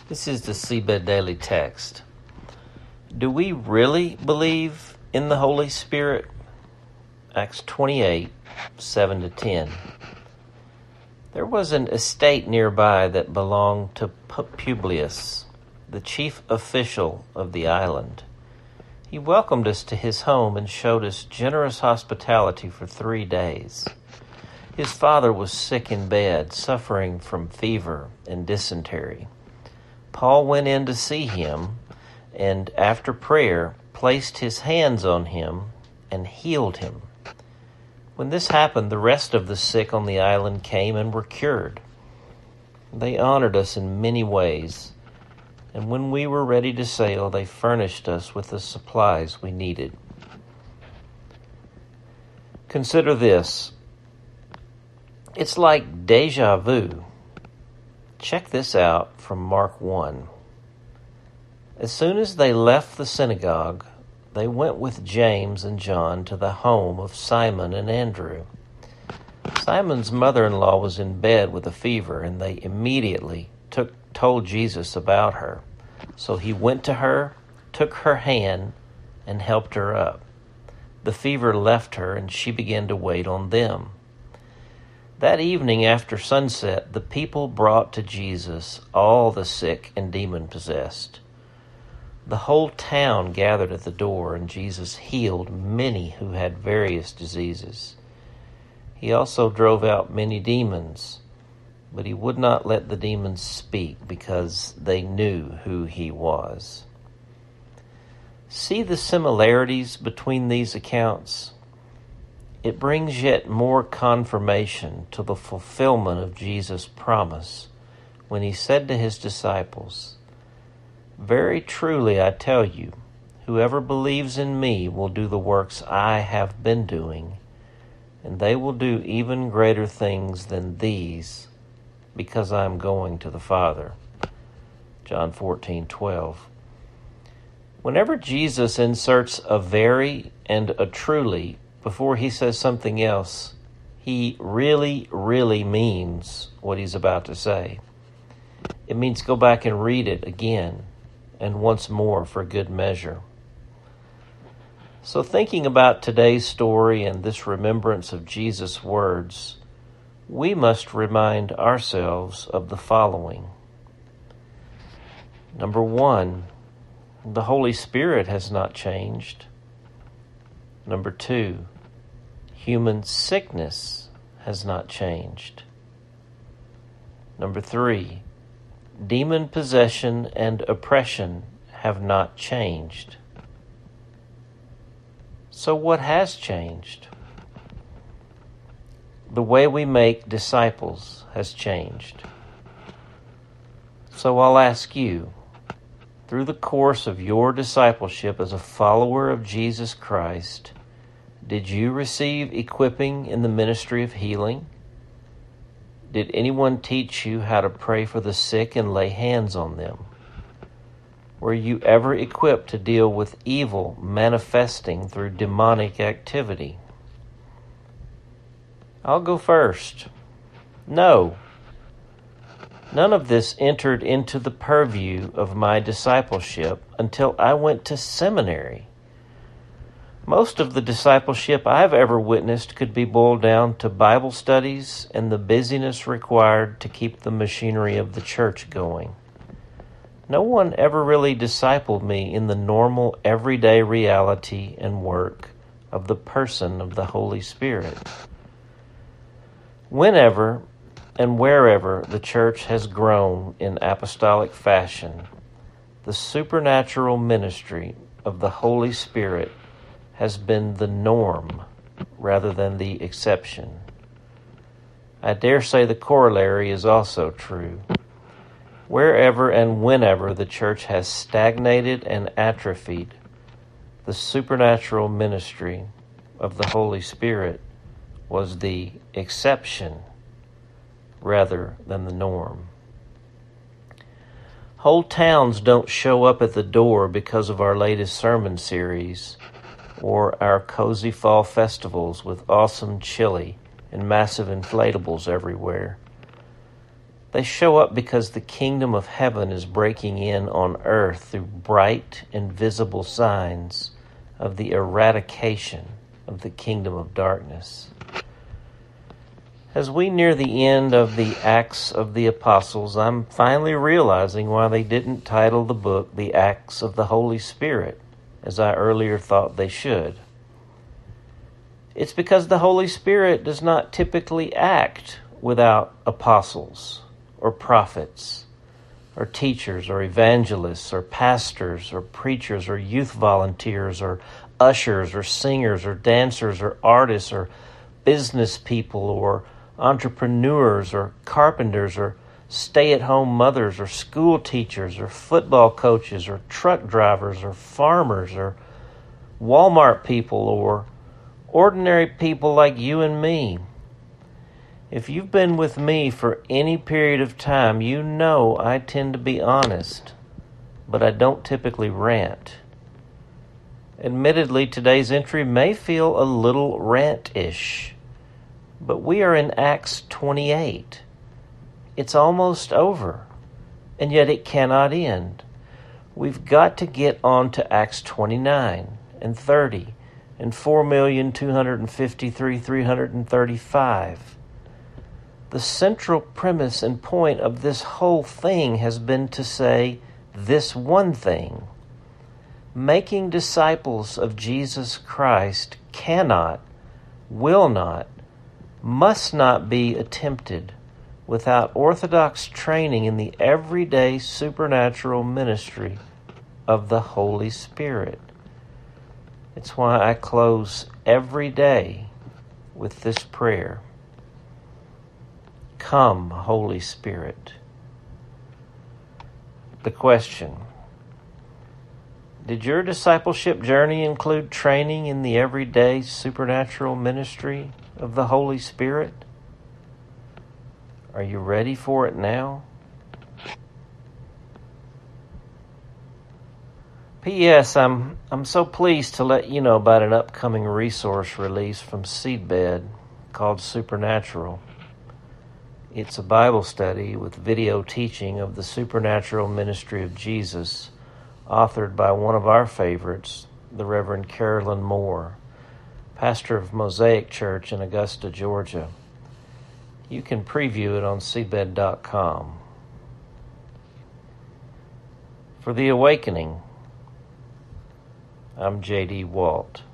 This is the Seabed Daily Text. Do we really believe in the Holy Spirit? Acts 28, 7-10. There was an estate nearby that belonged to Publius, the chief official of the island. He welcomed us to his home and showed us generous hospitality for 3 days. His father was sick in bed, suffering from fever and dysentery. Paul went in to see him, and after prayer, placed his hands on him and healed him. When this happened, the rest of the sick on the island came and were cured. They honored us in many ways, and when we were ready to sail, they furnished us with the supplies we needed. Consider this. It's like deja vu. Check this out from Mark 1. As soon as they left the synagogue, they went with James and John to the home of Simon and Andrew. Simon's mother-in-law was in bed with a fever, and they immediately told Jesus about her. So he went to her, took her hand, and helped her up. The fever left her, and she began to wait on them. That evening after sunset, the people brought to Jesus all the sick and demon-possessed. The whole town gathered at the door, and Jesus healed many who had various diseases. He also drove out many demons, but he would not let the demons speak because they knew who he was. See the similarities between these accounts? It brings yet more confirmation to the fulfillment of Jesus' promise when he said to his disciples, "Very truly I tell you, whoever believes in me will do the works I have been doing, and they will do even greater things than these, because I am going to the Father." John 14:12. Whenever Jesus inserts a very and a truly before he says something else, he really means what he's about to say. It means go back and read it again and once more for good measure. So thinking about today's story and this remembrance of Jesus' words, we must remind ourselves of the following. Number 1, the Holy Spirit has not changed. Number 2, human sickness has not changed. Number 3, demon possession and oppression have not changed. So what has changed? The way we make disciples has changed. So I'll ask you, through the course of your discipleship as a follower of Jesus Christ, did you receive equipping in the ministry of healing? Did anyone teach you how to pray for the sick and lay hands on them? Were you ever equipped to deal with evil manifesting through demonic activity? I'll go first. No. None of this entered into the purview of my discipleship until I went to seminary. Most of the discipleship I've ever witnessed could be boiled down to Bible studies and the busyness required to keep the machinery of the church going. No one ever really discipled me in the normal, everyday reality and work of the person of the Holy Spirit. Whenever and wherever the church has grown in apostolic fashion, the supernatural ministry of the Holy Spirit has been the norm rather than the exception. I dare say the corollary is also true. Wherever and whenever the church has stagnated and atrophied, the supernatural ministry of the Holy Spirit was the exception rather than the norm. Whole towns don't show up at the door because of our latest sermon series or our cozy fall festivals with awesome chili and massive inflatables everywhere. They show up because the kingdom of heaven is breaking in on earth through bright and visible signs of the eradication of the kingdom of darkness. As we near the end of the Acts of the Apostles, I'm finally realizing why they didn't title the book The Acts of the Holy Spirit, as I earlier thought they should. It's because the Holy Spirit does not typically act without apostles or prophets or teachers or evangelists or pastors or preachers or youth volunteers or ushers or singers or dancers or artists or business people or entrepreneurs or carpenters or stay-at-home mothers or school teachers or football coaches or truck drivers or farmers or Walmart people or ordinary people like you and me. If you've been with me for any period of time, you know I tend to be honest, but I don't typically rant. Admittedly, today's entry may feel a little rant-ish, but we are in Acts 28. It's almost over, and yet it cannot end. We've got to get on to Acts 29 and 30 and 4,253,335. The central premise and point of this whole thing has been to say this one thing. Making disciples of Jesus Christ cannot, will not, must not be attempted without orthodox training in the everyday supernatural ministry of the Holy Spirit. It's why I close every day with this prayer. Come, Holy Spirit. The question: did your discipleship journey include training in the everyday supernatural ministry of the Holy Spirit? Are you ready for it now? P.S. I'm so pleased to let you know about an upcoming resource release from Seedbed called Supernatural. It's a Bible study with video teaching of the supernatural ministry of Jesus, authored by one of our favorites, the Reverend Carolyn Moore, pastor of Mosaic Church in Augusta, Georgia. You can preview it on seedbed.com. For The Awakening, I'm J.D. Walt.